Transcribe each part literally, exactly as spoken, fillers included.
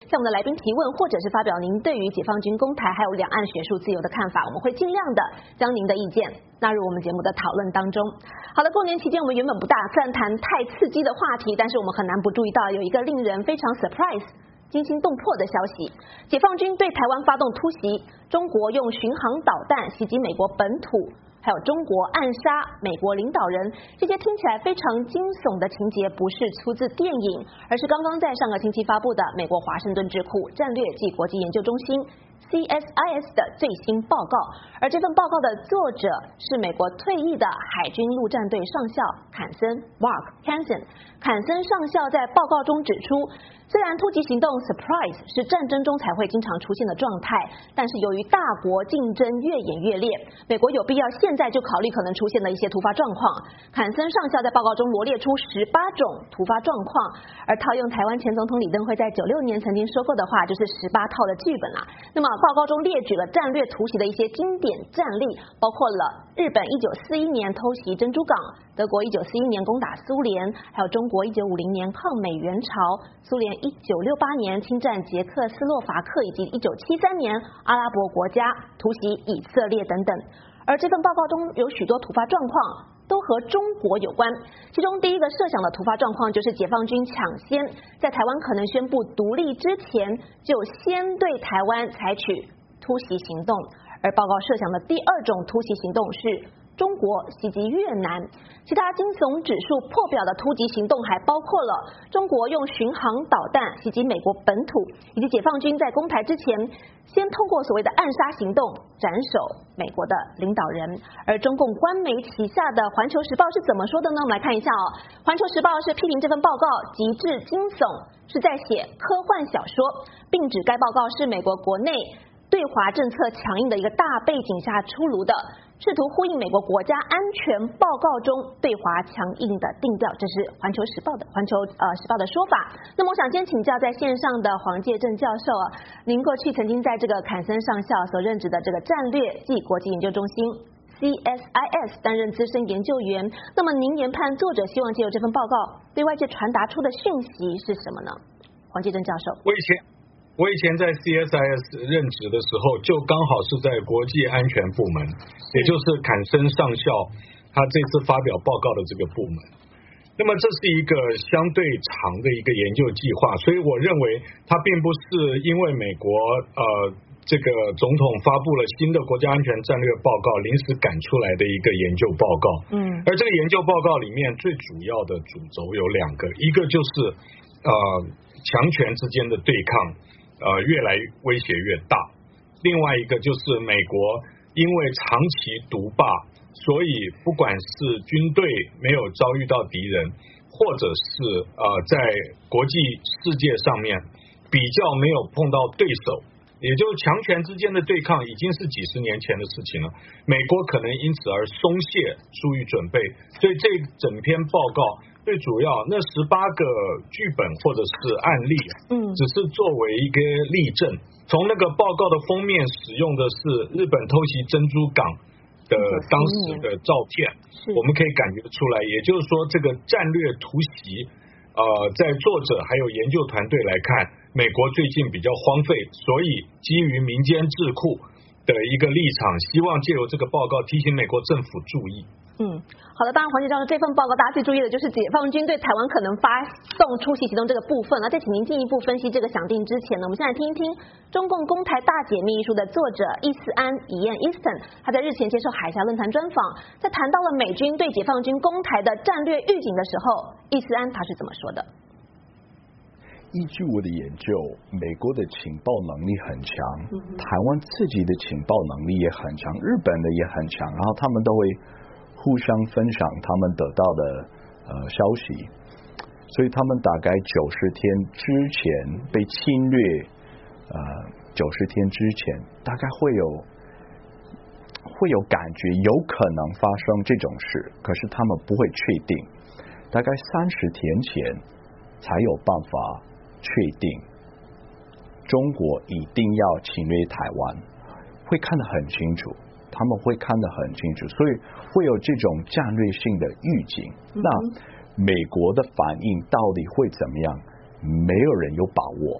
向我们的来宾提问，或者是发表您对于解放军攻台还有两岸学术自由的看法，我们会尽量的将您的意见纳入我们节目的讨论当中。好的，过年期间我们原本不大算谈太刺激的话题，但是我们很难不注意到有一个令人非常 surprise、惊心动魄的消息：解放军对台湾发动突袭，中国用巡航导弹袭击美国本土。还有中国暗杀美国领导人，这些听起来非常惊悚的情节，不是出自电影，而是刚刚在上个星期发布的美国华盛顿智库战略暨国际研究中心 C S I S 的最新报告。而这份报告的作者是美国退役的海军陆战队上校坎森 Mark Hansen。坎森上校在报告中指出，虽然突击行动 surprise 是战争中才会经常出现的状态，但是由于大国竞争越演越烈，美国有必要现在就考虑可能出现的一些突发状况。坎森上校在报告中罗列出十八种突发状况，而套用台湾前总统李登辉在九六年曾经说过的话，就是十八套的剧本啦。那么报告中列举了战略突袭的一些经典战例，包括了日本一九四一年偷袭珍珠港，德国一九四一年攻打苏联，还有中国一九五零年抗美援朝，苏联一九六八年侵占捷克斯洛伐克，以及一九七三年阿拉伯国家突袭以色列等等。而这份报告中有许多突发状况都和中国有关，其中第一个设想的突发状况就是解放军抢先在台湾可能宣布独立之前，就先对台湾采取突袭行动。而报告设想的第二种突袭行动是中国袭击越南。其他惊悚指数破表的突击行动还包括了中国用巡航导弹袭击美国本土，以及解放军在攻台之前先通过所谓的暗杀行动斩首美国的领导人。而中共官媒旗下的环球时报是怎么说的呢？我们来看一下哦。环球时报是批评这份报告极致惊悚，是在写科幻小说，并指该报告是美国国内对华政策强硬的一个大背景下出炉的，试图呼应美国国家安全报告中对华强硬的定调，这是环球时报的环球呃时报的说法。那么我想先请教在线上的黄介正教授啊，您过去曾经在这个坎森上校所任职的这个战略暨国际研究中心 C S I S 担任资深研究员，那么您研判作者希望借由这份报告对外界传达出的讯息是什么呢？黄介正教授。 我以前我以前在 C S I S 任职的时候，就刚好是在国际安全部门，也就是坎森上校他这次发表报告的这个部门。那么这是一个相对长的一个研究计划，所以我认为它并不是因为美国呃这个总统发布了新的国家安全战略报告临时赶出来的一个研究报告。嗯，而这个研究报告里面最主要的主轴有两个，一个就是呃强权之间的对抗呃，越来威胁越大。另外一个就是美国因为长期独霸，所以不管是军队没有遭遇到敌人，或者是呃在国际世界上面比较没有碰到对手，也就是强权之间的对抗已经是几十年前的事情了。美国可能因此而松懈疏于准备，所以这整篇报告最主要那十八个剧本或者是案例，嗯，只是作为一个例证。从那个报告的封面使用的是日本偷袭珍珠港的当时的照片，我们可以感觉出来，也就是说这个战略突袭，呃，在作者还有研究团队来看，美国最近比较荒废，所以基于民间智库的一个立场，希望借由这个报告提醒美国政府注意。 嗯，好的，当然黄介教授这份报告大家最注意的就是解放军对台湾可能发动突袭行动这个部分。那在请您进一步分析这个想定之前呢，我们先来听一听中共攻台大解密一书的作者易思安以燕 Easton， 他在日前接受海峡论坛专访，在谈到了美军对解放军攻台的战略预警的时候，易思安他是怎么说的？ 依据我的研究，美国的情报能力很强，台湾自己的情报能力也很强，日本的也很强，然后他们都会互相分享他们得到的呃消息，所以他们大概九十天之前被侵略，呃九十天之前大概会有会有感觉有可能发生这种事，可是他们不会确定，大概三十天前才有办法确定中国一定要侵略台湾，会看得很清楚，他们会看得很清楚，所以会有这种战略性的预警。那美国的反应到底会怎么样？没有人有把握。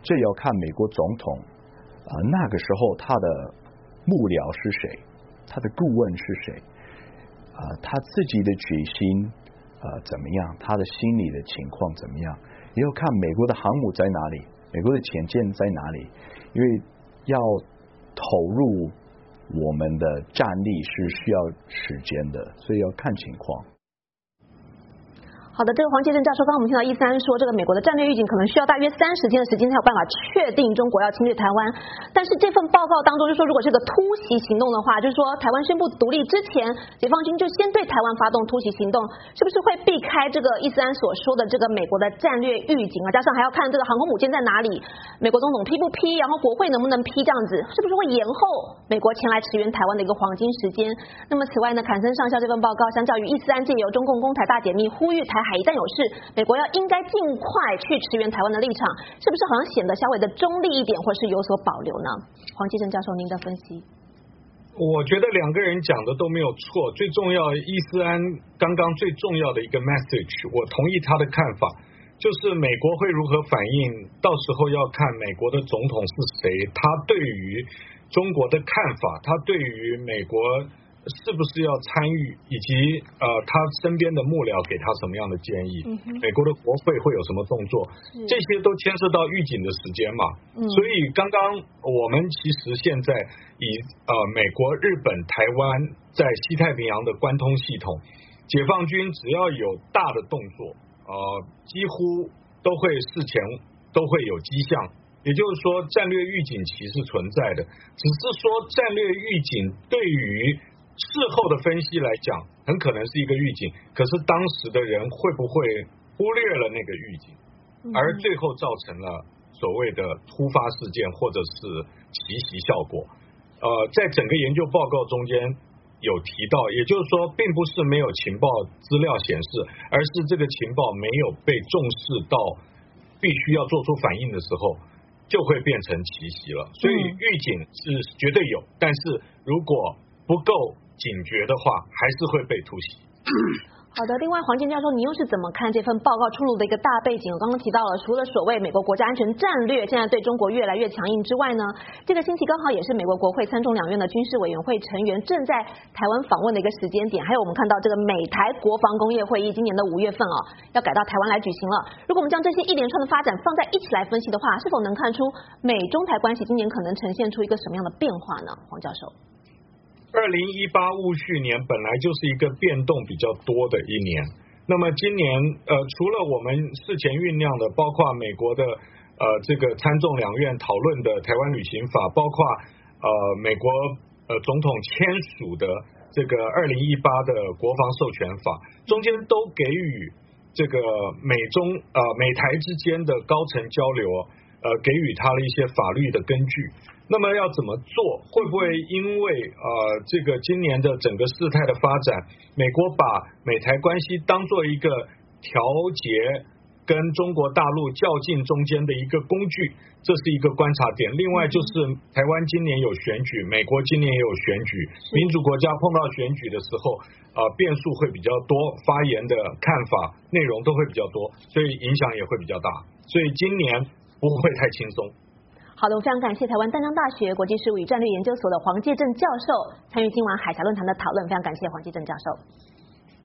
这要看美国总统啊、呃、那个时候他的幕僚是谁，他的顾问是谁，啊、呃、他自己的决心呃怎么样，他的心理的情况怎么样，也要看美国的航母在哪里，美国的潜舰在哪里，因为要投入我们的战力是需要时间的，所以要看情况。 好的，这个黄介正教授，刚刚我们听到一三说，这个美国的战略预警可能需要大约三十天的时间才有办法确定中国要侵略台湾。但是这份报告当中就说，如果是个突袭行动的话，就是说台湾宣布独立之前，解放军就先对台湾发动突袭行动，是不是会避开这个一三所说的这个美国的战略预警啊？加上还要看这个航空母舰在哪里，美国总统批不批，然后国会能不能批，这样子是不是会延后美国前来驰援台湾的一个黄金时间？那么此外呢，坎森上校这份报告相较于一四案借由中共攻台大解密呼吁台海一旦有事，美国要应该尽快去驰援台湾的立场，是不是好像显得稍微的中立一点，或是有所保留呢？黄继正教授，您的分析。 我觉得两个人讲的都没有错，最重要，伊斯安刚刚最重要的一个 message， 我同意他的看法，就是美国会如何反应，到时候要看美国的总统是谁，他对于中国的看法，他对于美国是不是要参与，以及呃他身边的幕僚给他什么样的建议，嗯、美国的国会会有什么动作，这些都牵涉到预警的时间嘛。嗯、所以刚刚我们其实现在以呃美国、日本、台湾在西太平洋的关通系统，解放军只要有大的动作，呃几乎都会事前都会有迹象。也就是说，战略预警期是存在的，只是说战略预警对于事后的分析来讲，很可能是一个预警，可是当时的人会不会忽略了那个预警，而最后造成了所谓的突发事件或者是奇袭效果。呃，在整个研究报告中间有提到，也就是说，并不是没有情报资料显示，而是这个情报没有被重视到必须要做出反应的时候，就会变成奇袭了。所以预警是绝对有，但是如果不够警觉的话，还是会被突袭。 好的，另外黄健教授，你又是怎么看这份报告出炉的一个大背景？我刚刚提到了，除了所谓美国国家安全战略现在对中国越来越强硬之外呢，这个星期刚好也是美国国会参众两院的军事委员会成员正在台湾访问的一个时间点，还有我们看到这个美台国防工业会议今年的五月份哦，要改到台湾来举行了。如果我们将这些一连串的发展放在一起来分析的话，是否能看出美中台关系今年可能呈现出一个什么样的变化呢？黄教授。 二零一八戊戌年本来就是一个变动比较多的一年，那么今年呃除了我们事前酝酿的，包括美国的呃这个参众两院讨论的台湾旅行法，包括呃美国呃总统签署的这个二零一八的国防授权法，中间都给予这个美中呃美台之间的高层交流呃给予它了一些法律的根据。那么要怎么做？会不会因为呃这个今年的整个事态的发展，美国把美台关系当做一个调节跟中国大陆较劲中间的一个工具，这是一个观察点。另外就是台湾今年有选举，美国今年也有选举，民主国家碰到选举的时候，呃变数会比较多，发言的看法内容都会比较多，所以影响也会比较大。所以今年不会太轻松。 好的，我非常感谢台湾淡江大学国际事务与战略研究所的黄介正教授参与今晚海峡论坛的讨论，非常感谢黄介正教授。